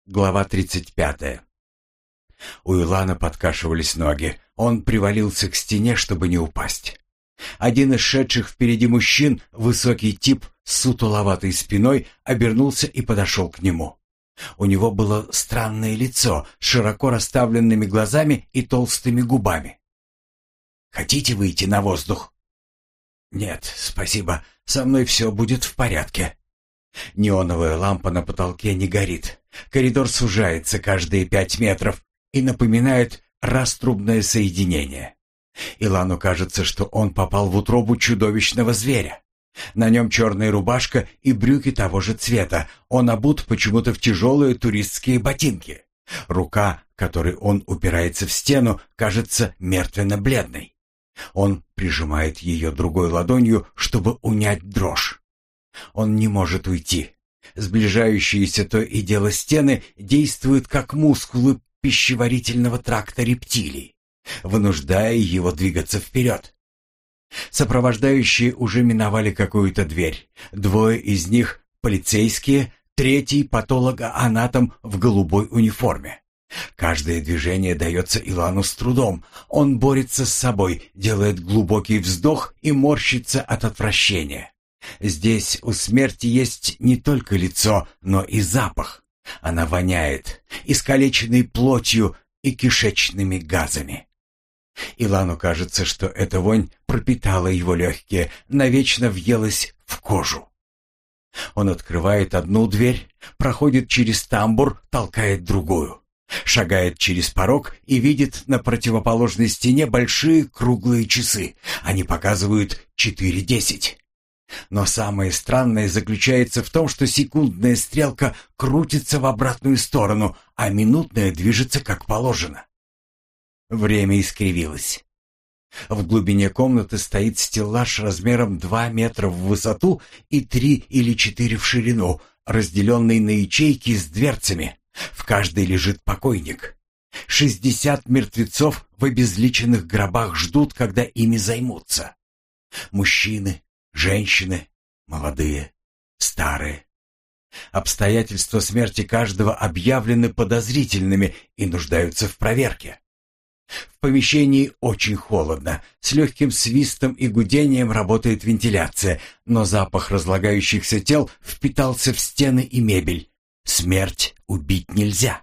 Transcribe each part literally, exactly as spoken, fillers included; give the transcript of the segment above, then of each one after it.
Глава тридцать пятая. У Илана подкашивались ноги. Он привалился к стене, чтобы не упасть. Один из шедших впереди мужчин, высокий тип с сутуловатой спиной, обернулся и подошел к нему. У него было странное лицо с широко расставленными глазами и толстыми губами. «Хотите выйти на воздух?» «Нет, спасибо. Со мной все будет в порядке». Неоновая лампа на потолке не горит. Коридор сужается каждые пять метров и напоминает раструбное соединение. Илану кажется, что он попал в утробу чудовищного зверя. На нем черная рубашка и брюки того же цвета. Он обут почему-то в тяжелые туристские ботинки. Рука, которой он упирается в стену, кажется мертвенно-бледной. Он прижимает ее другой ладонью, чтобы унять дрожь. Он не может уйти. Сближающиеся то и дело стены действуют как мускулы пищеварительного тракта рептилий, вынуждая его двигаться вперед. Сопровождающие уже миновали какую-то дверь. Двое из них — полицейские, третий — патологоанатом в голубой униформе. Каждое движение дается Илану с трудом. Он борется с собой, делает глубокий вздох и морщится от отвращения. Здесь у смерти есть не только лицо, но и запах. Она воняет искалеченной плотью и кишечными газами. Илану кажется, что эта вонь пропитала его легкие, навечно въелась в кожу. Он открывает одну дверь, проходит через тамбур, толкает другую. Шагает через порог и видит на противоположной стене большие круглые часы. Они показывают четыре десять. Но самое странное заключается в том, что секундная стрелка крутится в обратную сторону, а минутная движется как положено. Время искривилось. В глубине комнаты стоит стеллаж размером два метра в высоту и три или четыре в ширину, разделенный на ячейки с дверцами. В каждой лежит покойник. Шестьдесят мертвецов в обезличенных гробах ждут, когда ими займутся. Мужчины, женщины, молодые, старые. Обстоятельства смерти каждого объявлены подозрительными и нуждаются в проверке. В помещении очень холодно, с легким свистом и гудением работает вентиляция, но запах разлагающихся тел впитался в стены и мебель. Смерть убить нельзя.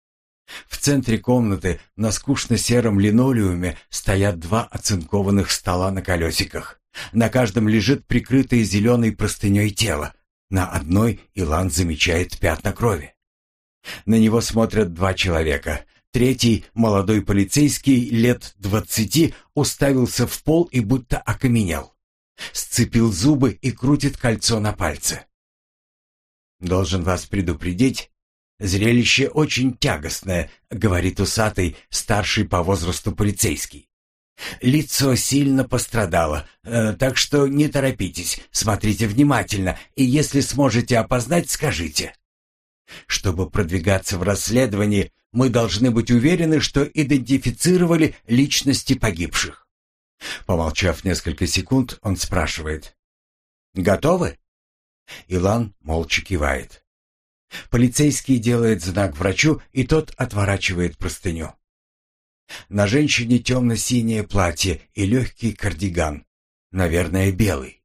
В центре комнаты на скучно-сером линолеуме стоят два оцинкованных стола на колесиках. На каждом лежит прикрытое зеленой простыней тело. На одной Илан замечает пятна крови. На него смотрят два человека. Третий, молодой полицейский, лет двадцати, уставился в пол и будто окаменел. Сцепил зубы и крутит кольцо на пальце. «Должен вас предупредить, зрелище очень тягостное», — говорит усатый, старший по возрасту полицейский. «Лицо сильно пострадало, э, так что не торопитесь, смотрите внимательно, и если сможете опознать, скажите. Чтобы продвигаться в расследовании, мы должны быть уверены, что идентифицировали личности погибших». Помолчав несколько секунд, он спрашивает: «Готовы?» Илан молча кивает. Полицейский делает знак врачу, и тот отворачивает простыню. На женщине темно-синее платье и легкий кардиган, наверное, белый.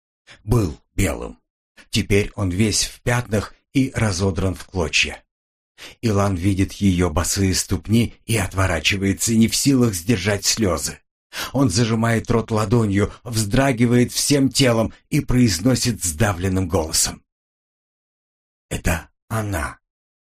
Был белым. Теперь он весь в пятнах и разодран в клочья. Илан видит ее босые ступни и отворачивается, не в силах сдержать слезы. Он зажимает рот ладонью, вздрагивает всем телом и произносит сдавленным голосом: «Это она.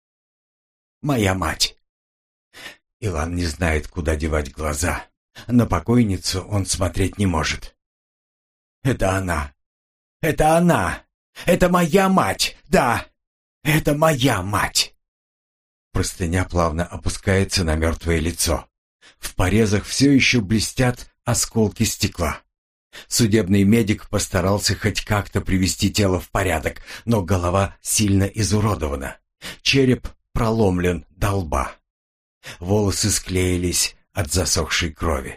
Моя мать». Илан не знает, куда девать глаза. На покойницу он смотреть не может. «Это она. Это она. Это моя мать. Да, это моя мать». Простыня плавно опускается на мертвое лицо. В порезах все еще блестят осколки стекла. Судебный медик постарался хоть как-то привести тело в порядок, но голова сильно изуродована. Череп проломлен до лба. Волосы склеились от засохшей крови.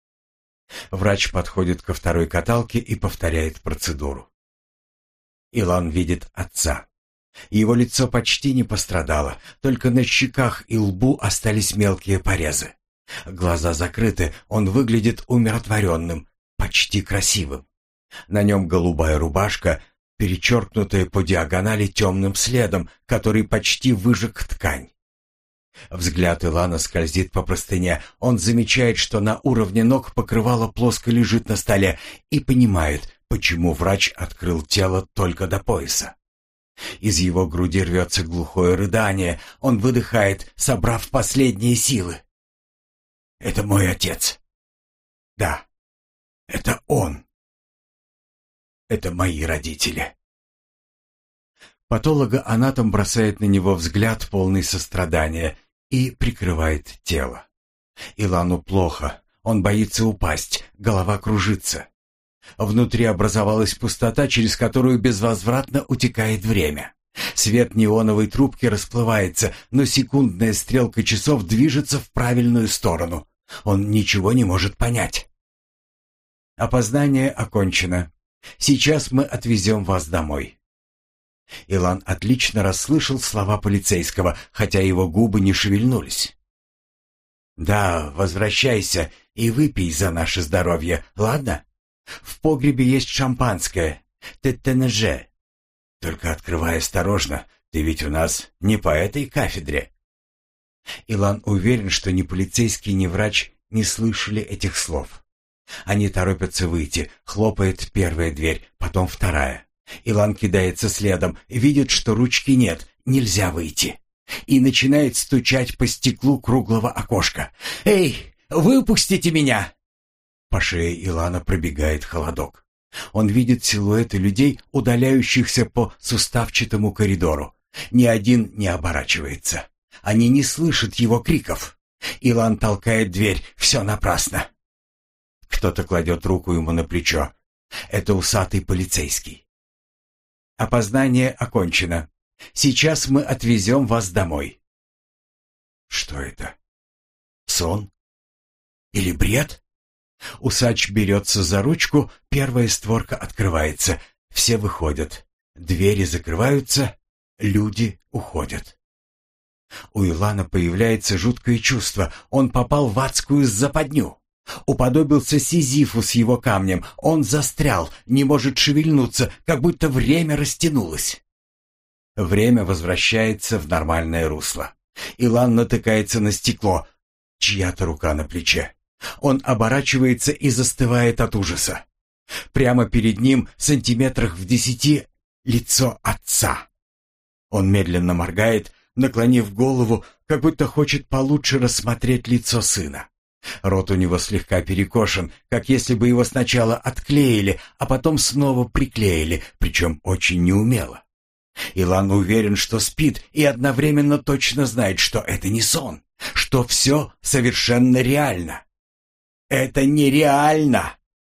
Врач подходит ко второй каталке и повторяет процедуру. Илан видит отца. Его лицо почти не пострадало, только на щеках и лбу остались мелкие порезы. Глаза закрыты, он выглядит умиротворенным, почти красивым. На нем голубая рубашка, перечеркнутая по диагонали темным следом, который почти выжег ткань. Взгляд Илана скользит по простыне. Он замечает, что на уровне ног покрывало плоско лежит на столе, и понимает, почему врач открыл тело только до пояса. Из его груди рвется глухое рыдание. Он выдыхает, собрав последние силы. «Это мой отец. Да, это он. Это мои родители». Патологоанатом бросает на него взгляд, полный сострадания, и прикрывает тело. Илану плохо, он боится упасть, голова кружится. Внутри образовалась пустота, через которую безвозвратно утекает время. Свет неоновой трубки расплывается, но секундная стрелка часов движется в правильную сторону. Он ничего не может понять. «Опознание окончено. Сейчас мы отвезем вас домой». Илан отлично расслышал слова полицейского, хотя его губы не шевельнулись. «Да, возвращайся и выпей за наше здоровье, ладно? В погребе есть шампанское, ТТНЖ. Только открывай осторожно, ты ведь у нас не по этой кафедре». Илан уверен, что ни полицейский, ни врач не слышали этих слов. Они торопятся выйти, хлопает первая дверь, потом вторая. Илан кидается следом, видит, что ручки нет, нельзя выйти. И начинает стучать по стеклу круглого окошка. «Эй, выпустите меня!» По шее Илана пробегает холодок. Он видит силуэты людей, удаляющихся по суставчатому коридору. Ни один не оборачивается. Они не слышат его криков. Илан толкает дверь. Все напрасно. Кто-то кладет руку ему на плечо. Это усатый полицейский. «Опознание окончено. Сейчас мы отвезем вас домой». Что это? Сон? Или бред? Усач берется за ручку, первая створка открывается. Все выходят. Двери закрываются, люди уходят. У Илана появляется жуткое чувство. Он попал в адскую западню. Уподобился Сизифу с его камнем. Он застрял, не может шевельнуться, как будто время растянулось. Время возвращается в нормальное русло. Илан натыкается на стекло. Чья-то рука на плече. Он оборачивается и застывает от ужаса. Прямо перед ним, сантиметрах в десяти, лицо отца. Он медленно моргает, наклонив голову, как будто хочет получше рассмотреть лицо сына. Рот у него слегка перекошен, как если бы его сначала отклеили, а потом снова приклеили, причем очень неумело. Илан уверен, что спит, и одновременно точно знает, что это не сон, что все совершенно реально. Это нереально!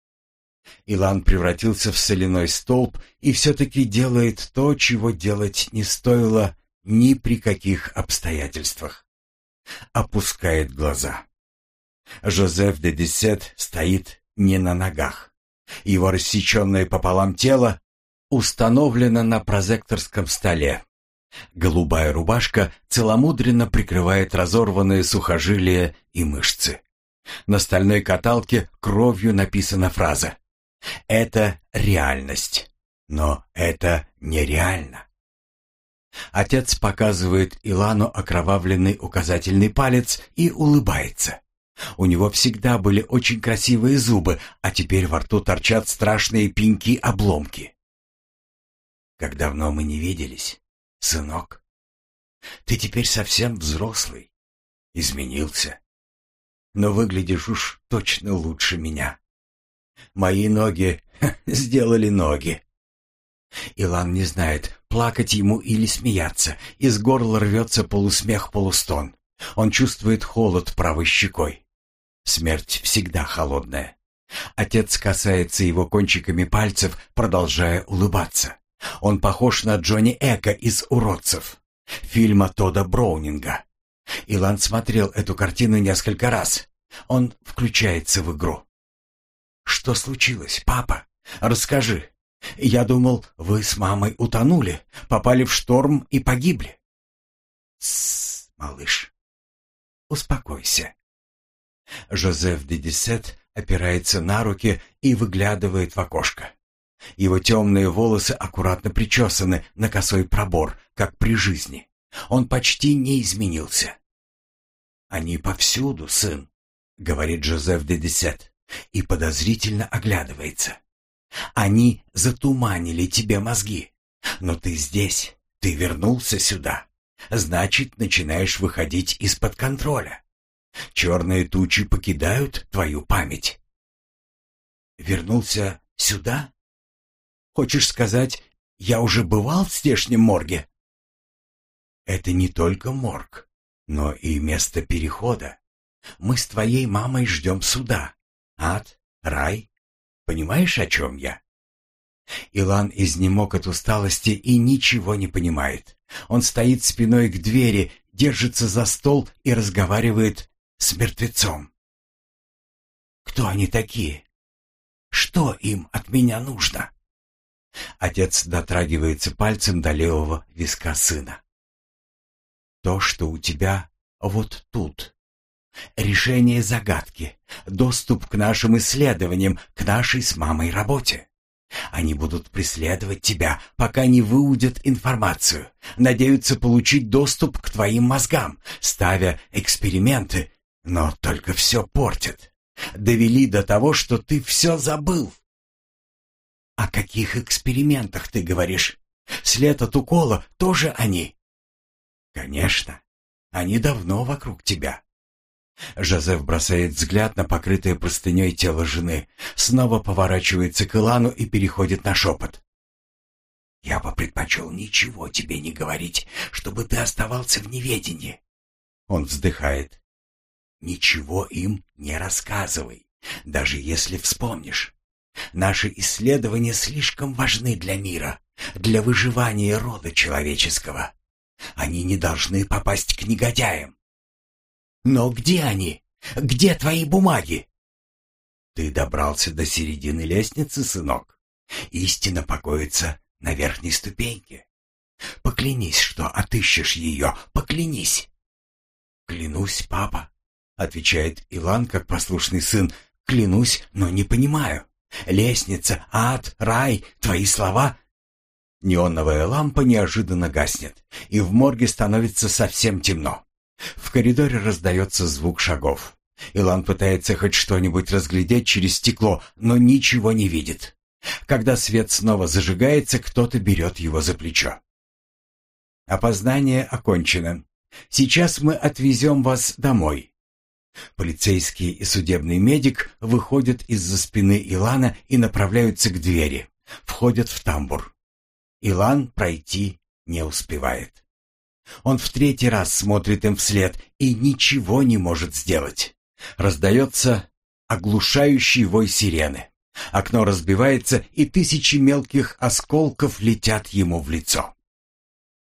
Илан превратился в соляной столб и все-таки делает то, чего делать не стоило ни при каких обстоятельствах. Опускает глаза. Жозеф де Десет стоит не на ногах. Его рассеченное пополам тело установлено на прозекторском столе. Голубая рубашка целомудренно прикрывает разорванные сухожилия и мышцы. На стальной каталке кровью написана фраза: «Это реальность, но это нереально». Отец показывает Илану окровавленный указательный палец и улыбается. У него всегда были очень красивые зубы, а теперь во рту торчат страшные пеньки-обломки. «Как давно мы не виделись, сынок. Ты теперь совсем взрослый, изменился. Но выглядишь уж точно лучше меня. Мои ноги сделали ноги». Илан не знает, плакать ему или смеяться. Из горла рвется полусмех-полустон. Он чувствует холод правой щекой. Смерть всегда холодная. Отец касается его кончиками пальцев, продолжая улыбаться. Он похож на Джонни Эка из «Уродцев», фильма Тодда Броунинга. Илан смотрел эту картину несколько раз. Он включается в игру. «Что случилось, папа? Расскажи. Я думал, вы с мамой утонули, попали в шторм и погибли. Тссс, малыш, успокойся. Жозеф де Десет опирается на руки и выглядывает в окошко. Его темные волосы аккуратно причесаны на косой пробор, как при жизни. Он почти не изменился. «Они повсюду, сын», — говорит Жозеф де Десет, и подозрительно оглядывается. «Они затуманили тебе мозги. Но ты здесь, ты вернулся сюда. Значит, начинаешь выходить из-под контроля. Черные тучи покидают твою память». «Вернулся сюда? Хочешь сказать, я уже бывал в здешнем морге?» «Это не только морг, но и место перехода. Мы с твоей мамой ждем суда. Ад, рай. Понимаешь, о чем я?» Илан изнемог от усталости и ничего не понимает. Он стоит спиной к двери, держится за стол и разговаривает с мертвецом. «Кто они такие? Что им от меня нужно?» Отец дотрагивается пальцем до левого виска сына. «То, что у тебя вот тут. Решение загадки, доступ к нашим исследованиям, к нашей с мамой работе. Они будут преследовать тебя, пока не выудят информацию, надеются получить доступ к твоим мозгам, ставя эксперименты, но только все портят. Довели до того, что ты все забыл». «О каких экспериментах ты говоришь? След от укола тоже они?» «Конечно. Они давно вокруг тебя». Жозеф бросает взгляд на покрытое простыней тело жены, снова поворачивается к Илану и переходит на шепот. «Я бы предпочел ничего тебе не говорить, чтобы ты оставался в неведении». Он вздыхает. «Ничего им не рассказывай, даже если вспомнишь. Наши исследования слишком важны для мира, для выживания рода человеческого. Они не должны попасть к негодяям». «Но где они? Где твои бумаги?» «Ты добрался до середины лестницы, сынок. Истина покоится на верхней ступеньке. Поклянись, что отыщешь ее, поклянись». «Клянусь, папа», — отвечает Илан, как послушный сын. «Клянусь, но не понимаю. Лестница, ад, рай, твои слова...» Неоновая лампа неожиданно гаснет, и в морге становится совсем темно. В коридоре раздается звук шагов. Илан пытается хоть что-нибудь разглядеть через стекло, но ничего не видит. Когда свет снова зажигается, кто-то берет его за плечо. «Опознание окончено. Сейчас мы отвезем вас домой». Полицейский и судебный медик выходят из-за спины Илана и направляются к двери. Входят в тамбур. Илан пройти не успевает. Он в третий раз смотрит им вслед и ничего не может сделать. Раздается оглушающий вой сирены. Окно разбивается, и тысячи мелких осколков летят ему в лицо.